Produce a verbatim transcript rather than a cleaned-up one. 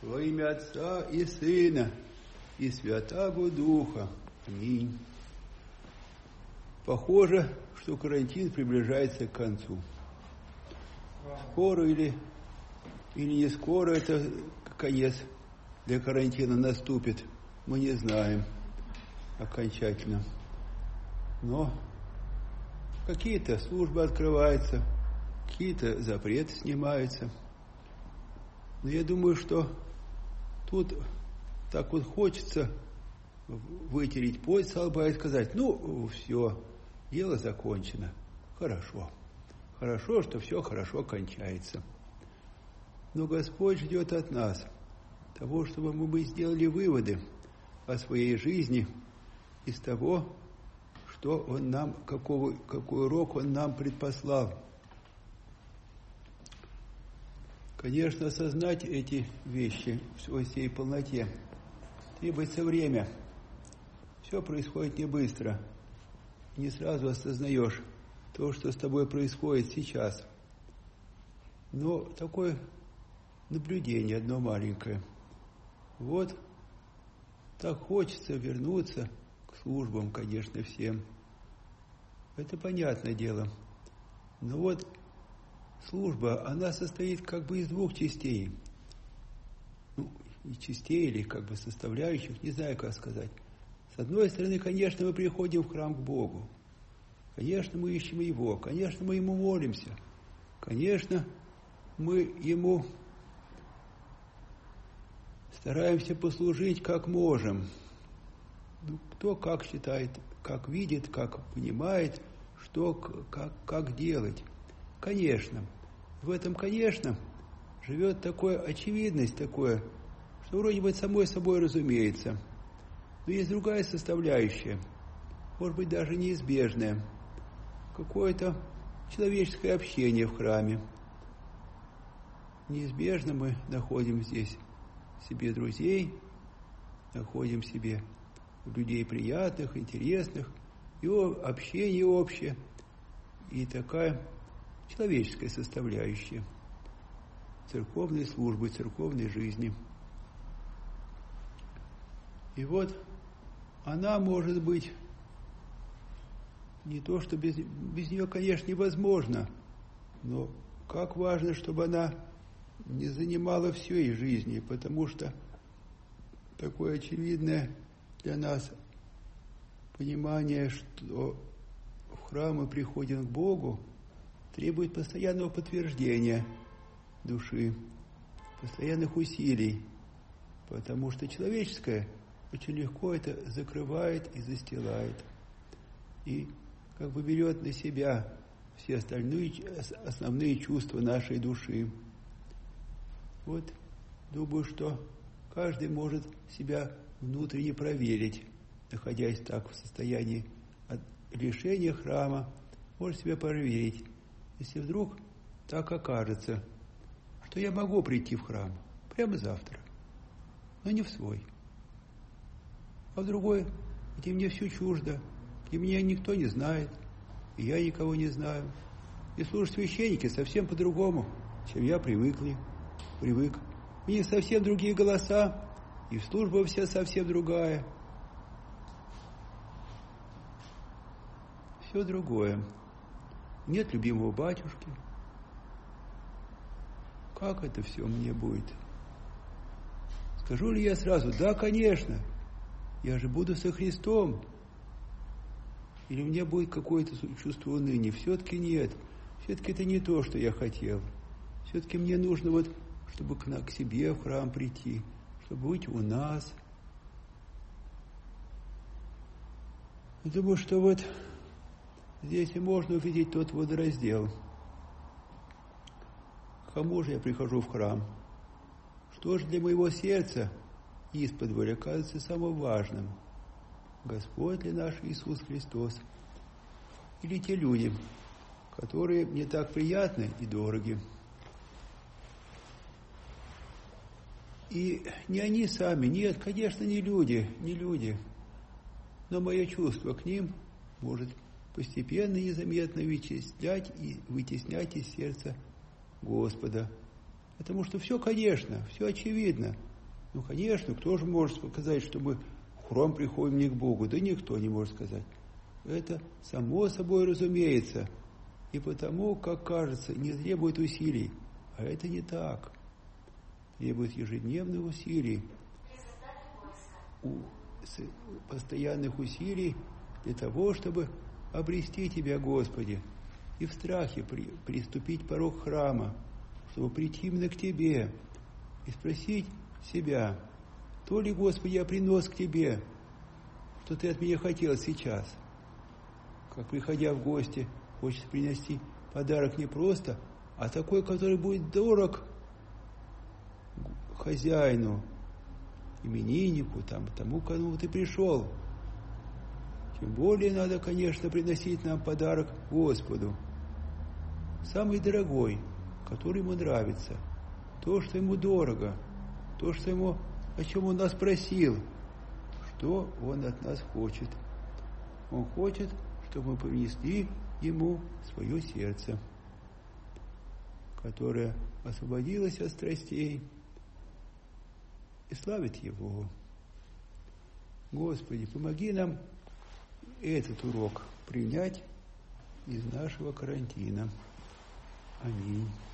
Во имя Отца и Сына и Святаго Духа. Аминь. Похоже, что карантин приближается к концу. Скоро или, или не скоро это конец для карантина наступит, мы не знаем окончательно. Но какие-то службы открываются, какие-то запреты снимаются. Но я думаю, что тут так вот хочется вытереть пот со лба и сказать: ну, все, дело закончено. Хорошо. Хорошо, что все хорошо кончается. Но Господь ждет от нас того, чтобы мы сделали выводы о своей жизни из того, что Он нам, какого, какой урок Он нам предпослал. Конечно, осознать эти вещи в всей полноте требуется время. Все происходит не быстро. Не сразу осознаешь то, что с тобой происходит сейчас. Но такое наблюдение одно маленькое. Вот так хочется вернуться к службам, конечно, всем. Это понятное дело. Но вот служба, она состоит как бы из двух частей. Ну, и частей или как бы составляющих, не знаю, как сказать. С одной стороны, конечно, мы приходим в храм к Богу. Конечно, мы ищем Его. Конечно, мы Ему молимся. Конечно, мы Ему стараемся послужить как можем. Ну, кто как считает, как видит, как понимает, что, как, как делать. Конечно. В этом, конечно, живет такая очевидность, такое, что вроде бы самой собой разумеется. Но есть другая составляющая, может быть, даже неизбежная. Какое-то человеческое общение в храме. Неизбежно мы находим здесь себе друзей, находим себе людей приятных, интересных, и общение общее, и такая человеческая составляющая церковной службы, церковной жизни. И вот она может быть не то, что без, без нее, конечно, невозможно, но как важно, чтобы она не занимала всей жизни, потому что такое очевидное для нас понимание, что в храм мы приходим к Богу, требует постоянного подтверждения души, постоянных усилий, потому что человеческое очень легко это закрывает и застилает, и как бы берет на себя все остальные основные чувства нашей души. Вот думаю, что каждый может себя внутренне проверить, находясь так в состоянии лишения храма, может себя проверить. Если вдруг так окажется, что я могу прийти в храм прямо завтра, но не в свой, а в другой, где мне все чуждо, где меня никто не знает, и я никого не знаю. И служат священники совсем по-другому, чем я привыкли, привык. У них совсем другие голоса, и служба вся совсем другая. Все другое. Нет любимого батюшки. Как это все мне будет? Скажу ли я сразу: да, конечно, я же буду со Христом? Или у меня будет какое-то чувство уныния? Все-таки нет. Все-таки это не то, что я хотел. Все-таки мне нужно вот, чтобы к, к себе в храм прийти, чтобы быть у нас. Я думаю, что вот здесь и можно увидеть тот водораздел. К кому же я прихожу в храм? Что же для моего сердца исподволь оказывается самым важным? Господь ли наш Иисус Христос? Или те люди, которые мне так приятны и дороги? И не они сами, нет, конечно, не люди, не люди. Но мое чувство к ним может постепенно и незаметно вычислять и вытеснять из сердца Господа. Потому что все, конечно, все очевидно. Ну, конечно, кто же может сказать, что мы в храм приходим не к Богу? Да никто не может сказать. Это само собой разумеется. И потому, как кажется, не требует усилий. А это не так. Требует ежедневных усилий. У, постоянных усилий для того, чтобы обрести Тебя, Господи. И в страхе при, приступить порог храма, чтобы прийти именно к Тебе и спросить себя, то ли, Господи, я принес к Тебе, что Ты от меня хотел сейчас. Как, приходя в гости, хочется принести подарок не просто, а такой, который будет дорог хозяину, имениннику, там, тому, к кому ты пришел. Тем более надо, конечно, приносить нам подарок Господу. Самый дорогой, который ему нравится. То, что ему дорого. То, что ему, о чем он нас просил. Что он от нас хочет. Он хочет, чтобы мы принесли ему свое сердце, которое освободилось от страстей и славит Его. Господи, помоги нам этот урок принять из нашего карантина. Аминь.